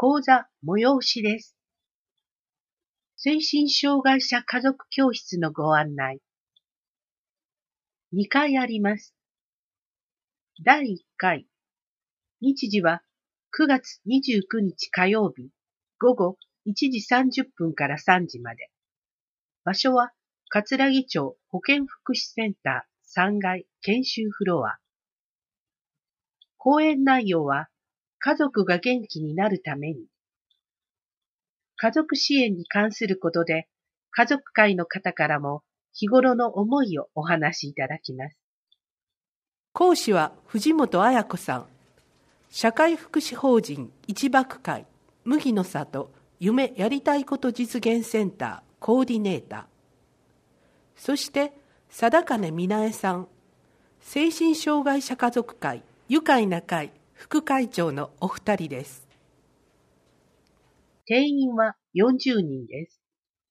講座催しです。精神障害者家族教室のご案内。2回あります。第1回。日時は9月29日火曜日午後1時30分から3時まで。場所は葛城町保健福祉センター3階研修フロア。講演内容は家族が元気になるために。家族支援に関することで家族会の方からも日頃の思いをお話しいただきます。 講師は藤本彩子さん。社会福祉法人一幕会麦の里夢やりたいこと実現センターコーディネーター。そして貞金美奈恵さん。精神障害者家族会愉快な会副会長のお二人です。 定員は40人です。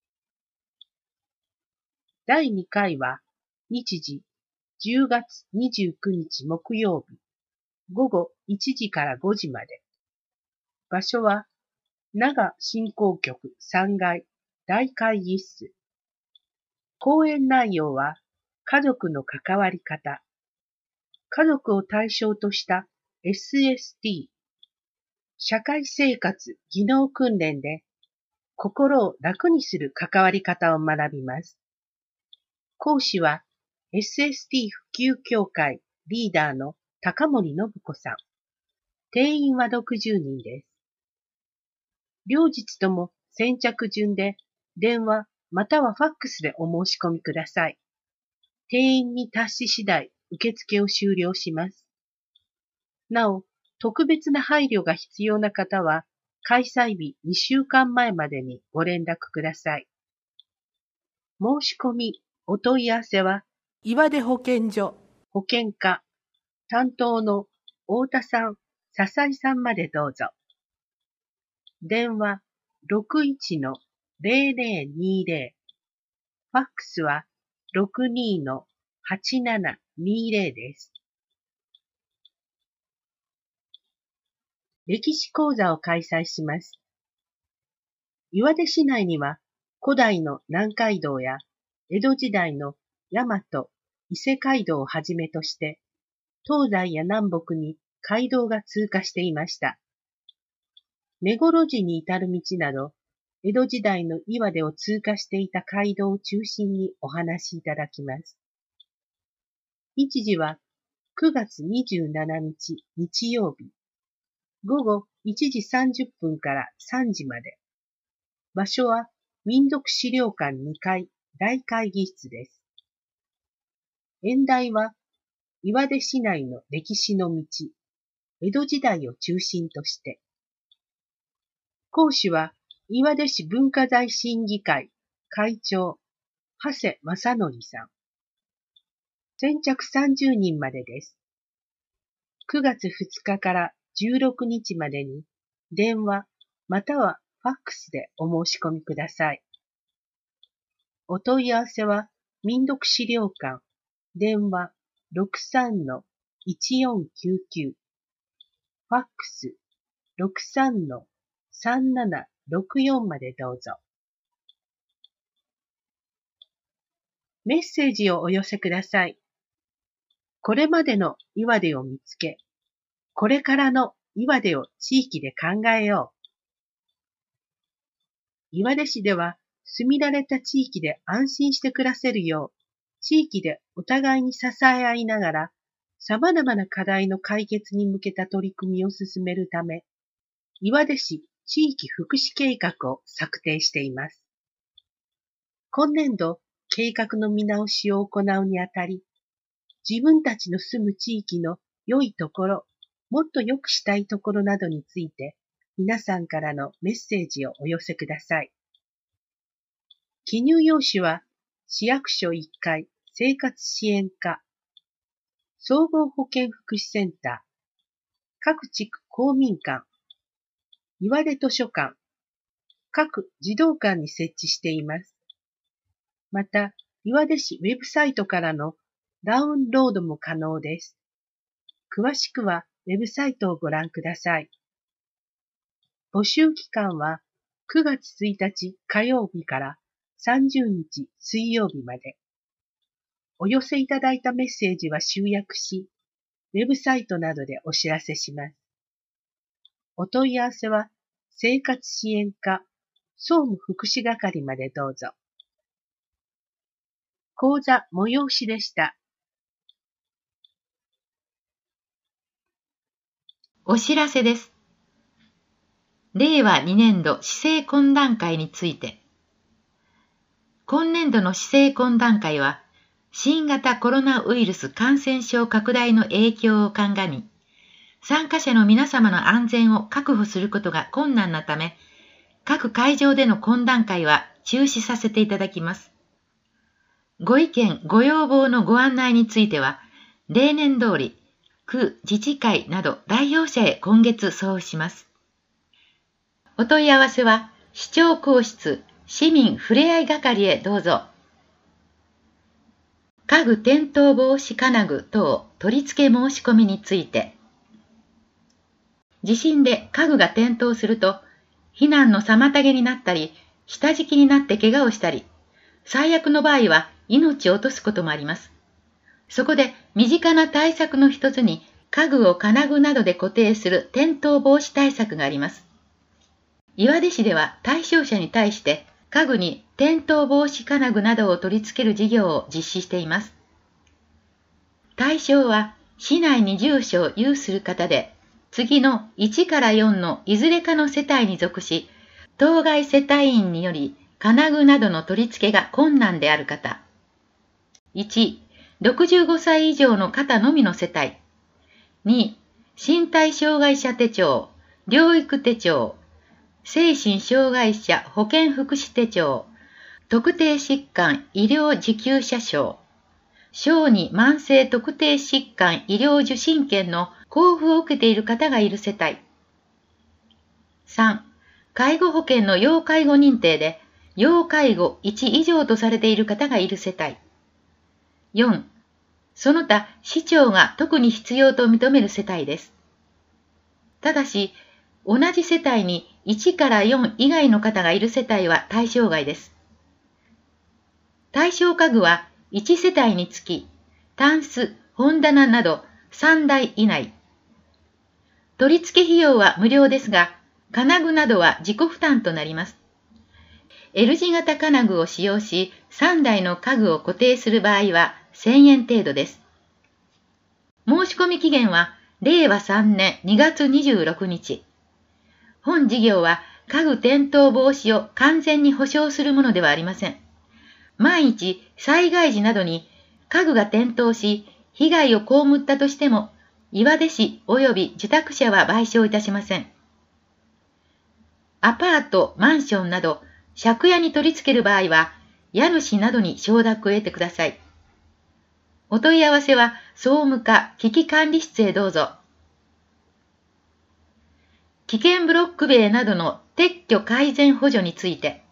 第2回は日時10月29日木曜日午後1時から5時まで。場所は長振興局3階大会議室。講演内容は家族の関わり方。家族を対象とした SST、社会生活技能訓練で心を楽にする関わり方を学びます。講師は SST 普及協会リーダーの高森信子さん。定員は60人です。両日とも先着順で電話またはファックスでお申し込みください。定員に達し次第受付を終了します。なお、特別な配慮が必要な方は開催日2週間前までにご連絡ください。申し込み、お問い合わせは岩出保健所保健課担当の太田さん、笹井さんまでどうぞ。電話 61-0020。ファックスは 62-8720 です。歴史講座を開催します。岩出市内には古代の南海道や江戸時代の大和、伊勢街道をはじめとして東西や南北に街道が通過していました。目黒寺に至る道など、江戸時代の岩出を通過していた街道を中心にお話しいただきます。日時は9月27日日曜日、午後1時30分から3時まで。場所は民族資料館2階大会議室です。演題は岩出市内の歴史の道、江戸時代を中心として。講師は岩出市文化財審議会会長、長谷正則さん。先着30人までです。9月2日から16日までに電話またはファックスでお申し込みください。お問い合わせは民族資料館電話 63-1499 ファックス 63-3764 までどうぞ。メッセージをお寄せください。これまでの岩出を見つけ、これからの岩出を地域で考えよう。岩出市では住み慣れた地域で安心して暮らせるよう、地域でお互いに支え合いながら、様々な課題の解決に向けた取り組みを進めるため、岩出市地域福祉計画を策定しています。今年度、計画の見直しを行うにあたり、自分たちの住む地域の良いところ、もっと良くしたいところなどについて、皆さんからのメッセージをお寄せください。記入用紙は、市役所1階生活支援課、総合保健福祉センター、各地区公民館、岩出図書館、各児童館に設置しています。また、岩出市ウェブサイトからのダウンロードも可能です。詳しくはウェブサイトをご覧ください。 募集期間は9月1日火曜日から30日水曜日まで。お寄せいただいたメッセージは集約し、ウェブサイトなどでお知らせします。お問い合わせは生活支援課総務福祉係までどうぞ。講座催しでした。 お知らせです。令和2年度市政懇談会について。今年度の市政懇談会は、新型コロナウイルス感染症拡大の影響を鑑み、参加者の皆様の安全を確保することが困難なため、各会場での懇談会は中止させていただきます。ご意見、ご要望のご案内については、例年通り、区自治会など代表者へ今月送付します。お問い合わせは、市長公室市民ふれあい係へどうぞ。家具転倒防止金具等取り付け申し込みについて。地震で家具が転倒すると、避難の妨げになったり、下敷きになって怪我をしたり、最悪の場合は命を落とすこともあります。そこで身近な対策の一つに家具を金具などで固定する転倒防止対策があります。岩出市では対象者に対して家具に転倒防止金具などを取り付ける事業を実施しています。対象は市内に住所を有する方で、次の1から4のいずれかの世帯に属し、当該世帯員により金具などの取り付けが困難である方。1、65歳以上の方のみの世帯。2、身体障害者手帳、療育手帳、精神障害者保健福祉手帳、特定疾患医療受給者証、小児慢性特定疾患医療受診券の交付を受けている方がいる世帯。3、介護保険の要介護認定で、要介護1以上とされている方がいる世帯。4、その他市長が特に必要と認める世帯です。ただし、同じ世帯に1から4以外の方がいる世帯は対象外です。対象家具は1世帯につき、タンス、本棚など3台以内。取り付け費用は無料ですが、金具などは自己負担となります。L 字型金具を使用し、3台の家具を固定する場合は1000円程度です。申し込み期限は令和3年2月26日。本事業は家具転倒防止を完全に保証するものではありません。万一災害時などに家具が転倒し被害を被ったとしても、岩出市及び受託者は賠償いたしません。アパート、マンションなど借家に取り付ける場合は、家主などに承諾を得てください。お問い合わせは総務課危機管理室へどうぞ。危険ブロック塀などの撤去改善補助について。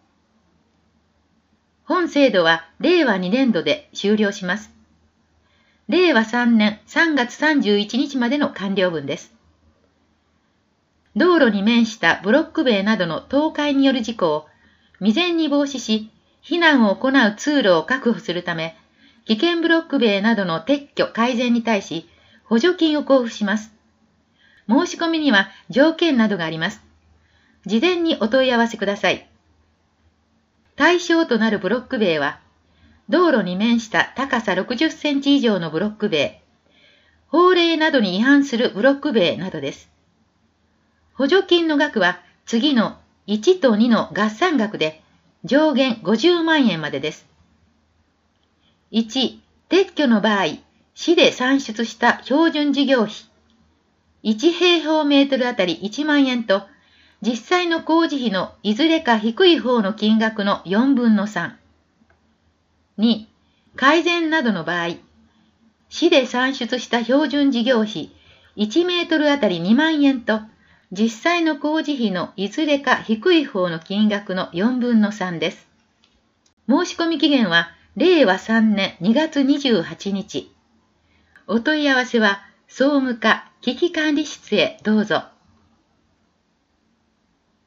本制度は令和2年度で終了します。令和3年3月31日までの完了分です。道路に面したブロック塀などの倒壊による事故を未然に防止し、避難を行う通路を確保するため、危険ブロック塀などの撤去改善に対し、補助金を交付します。申し込みには条件などがあります。事前にお問い合わせください。対象となるブロック塀は、道路に面した高さ60センチ以上のブロック塀、法令などに違反するブロック塀などです。補助金の額は次の1と2の合算額で上限50万円までです。1、撤去の場合、市で算出した標準事業費、1平方メートルあたり1万円と、実際の工事費のいずれか低い方の金額の4分の3。2、改善などの場合、市で算出した標準事業費1メートルあたり2万円と、実際の工事費のいずれか低い方の金額の4分の3です。申し込み期限は令和3年2月28日。お問い合わせは総務課危機管理室へどうぞ。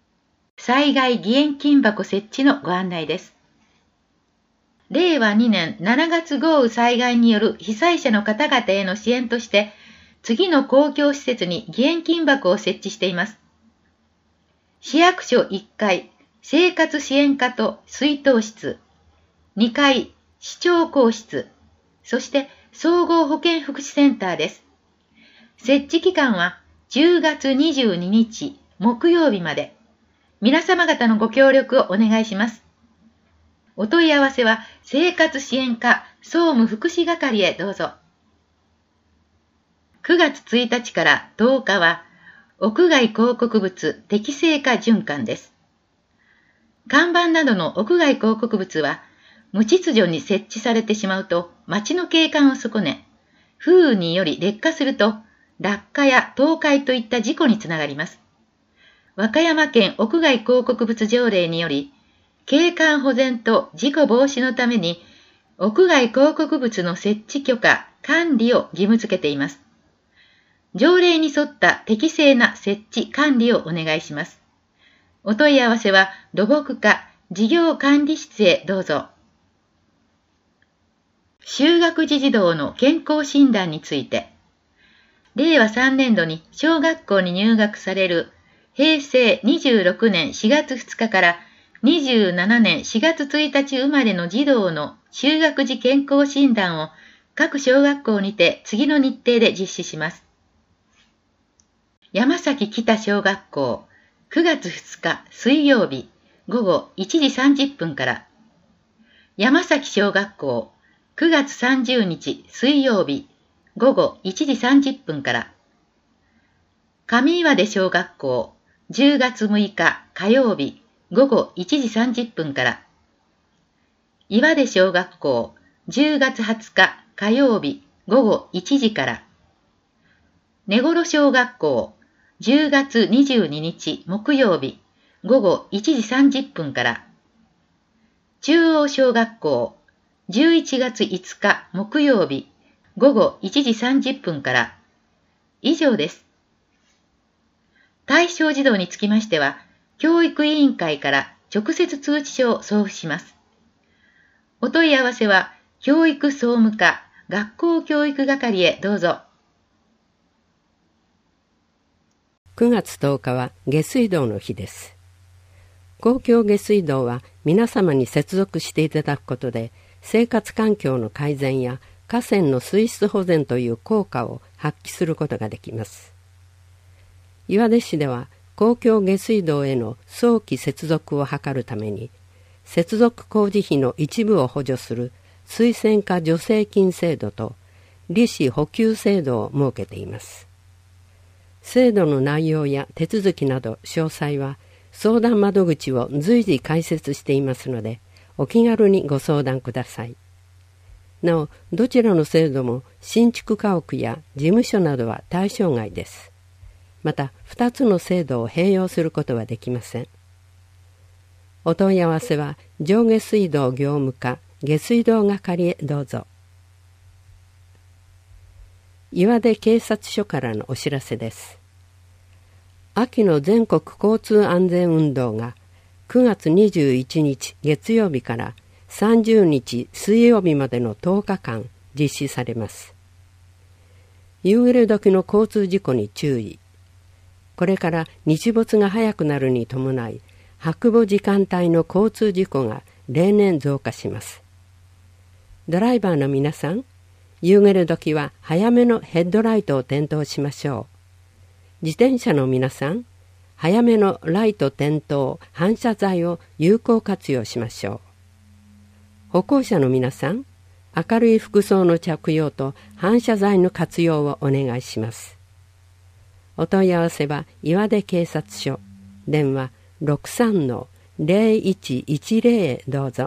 災害義援金箱設置のご案内です。令和2年7月豪雨災害による被災者の方々への支援として、次の公共施設に義援金箱を設置しています。市役所1階、生活支援課と出納室、2階、市長公室、そして総合保健福祉センターです。設置期間は10月22日木曜日まで。皆様方のご協力をお願いします。お問い合わせは生活支援課総務福祉係へどうぞ。9月1日から10日は屋外広告物適正化循環です。看板などの屋外広告物は無秩序に設置されてしまうと街の景観を損ね、風雨により劣化すると落下や倒壊といった事故につながります。和歌山県屋外広告物条例により、景観保全と事故防止のために、屋外広告物の設置許可、管理を義務付けています。条例に沿った適正な設置管理をお願いします。お問い合わせは土木課事業管理室へどうぞ。就学時児童の健康診断について、令和3年度に小学校に入学される平成26年4月2日から27年4月1日生まれの児童の就学時健康診断を各小学校にて次の日程で実施します。山崎北小学校9月2日水曜日午後1時30分から、山崎小学校9月30日水曜日午後1時30分から、上岩出小学校10月6日火曜日午後1時30分から、岩出小学校10月20日火曜日午後1時から、根頃小学校10月22日木曜日午後1時30分から、中央小学校11月5日木曜日午後1時30分から。以上です。対象児童につきましては、教育委員会から直接通知書を送付します。お問い合わせは、教育総務課学校教育係へどうぞ。 9月10日は下水道の日です。公共下水道は皆様に接続していただくことで、生活環境の改善や河川の水質保全という効果を発揮することができます。岩出市では公共下水道への早期接続を図るために、接続工事費の一部を補助する水洗化助成金制度と利子補給制度を設けています。制度の内容や手続きなど詳細は相談窓口を随時開設していますので、お気軽にご相談ください。なお、どちらの制度も新築家屋や事務所などは対象外です。また、2つの制度を併用することはできません。お問い合わせは上下水道業務課下水道係へどうぞ。岩出警察署からのお知らせです。秋の全国交通安全運動が9月21日月曜日から30日水曜日までの10日間実施されます。夕暮れ時の交通事故に注意。これから日没が早くなるに伴い、白母時間帯の交通事故が例年増加します。ドライバーの皆さん、夕暮れ時は早めのヘッドライトを点灯しましょう。自転車の皆さん、早めのライト点灯、反射材を有効活用しましょう。歩行者の皆さん、明るい服装の着用と反射材の活用をお願いします。お問い合わせは岩出警察署、電話 63-0110 へどうぞ。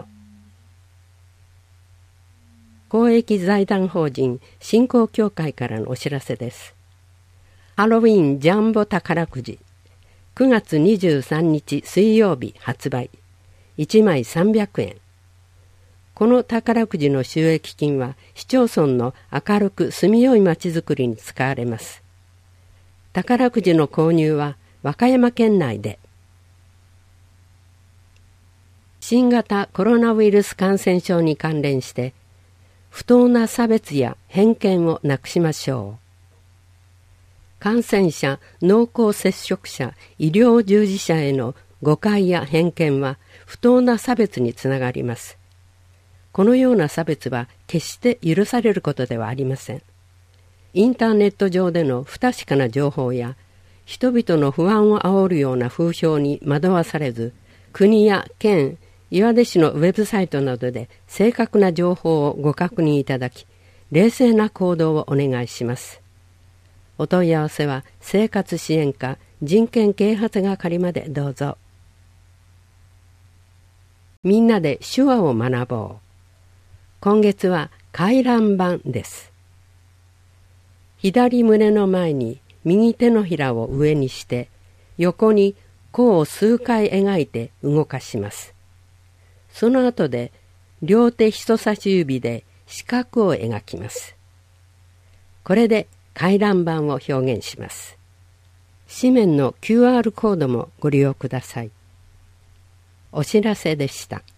公益財団法人振興協会からのお知らせです。ハロウィンジャンボ宝くじ9月23日水曜日発売、1枚300円。この宝くじの収益金は市町村の明るく住みよいまちづくりに使われます。宝くじの購入は和歌山県内で。 新型コロナウイルス感染症に関連して不当な差別や偏見をなくしましょう。感染者、濃厚接触者、医療従事者への誤解や偏見は不当な差別につながります。このような差別は決して許されることではありません。インターネット上での不確かな情報や人々の不安を煽るような風評に惑わされず、国や県、岩出市のウェブサイトなどで正確な情報をご確認いただき、冷静な行動をお願いします。お問い合わせは生活支援課人権啓発係までどうぞ。みんなで手話を学ぼう。今月は回覧板です。左胸の前に右手のひらを上にして、横に弧を数回描いて動かします。その後で両手人差し指で四角を描きます。これで回覧板を表現します。紙面の QR コードもご利用ください。お知らせでした。